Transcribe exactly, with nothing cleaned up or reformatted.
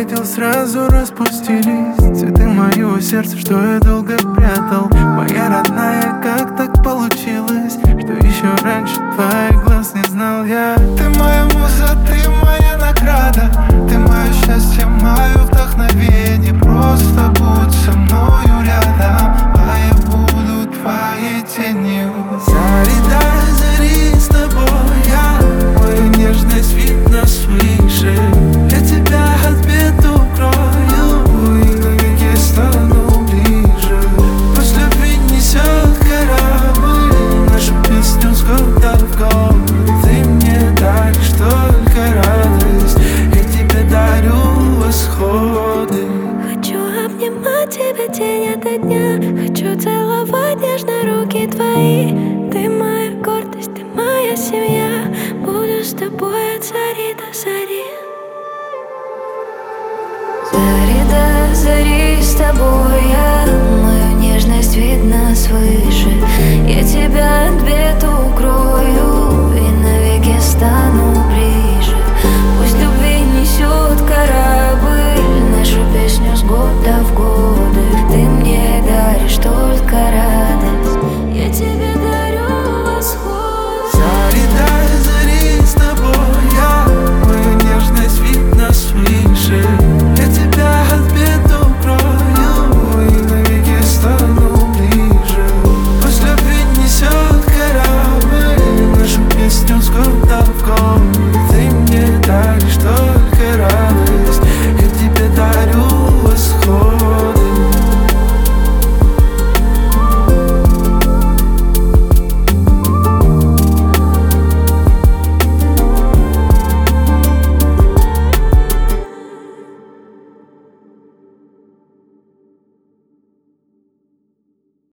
заметил, сразу распустились цветы моего сердца, что я долго прятал. Моя родная, как так получилось, что еще раньше твоих глаз не знал я? Ты моя муза, ты моя награда, ты мое счастье, мое вдохновение. Просто будь со мною рядом, а я буду твоей тенью. Зари до зари с тобой я, мою нежность видно свыше. Я тебя от бед укрою и навеки стану ближе. Пусть любви несет корабль нашу песню с года в год. Ты мне даришь только радость, я тебе дарю восходы. Хочу обнимать тебя день ото дня, хочу целовать нежно руки твои. Ты моя гордость, ты моя семья, буду с тобой от зари до зари. Зари до зари с тобой я, мою нежность видно свыше. Я тебя от бед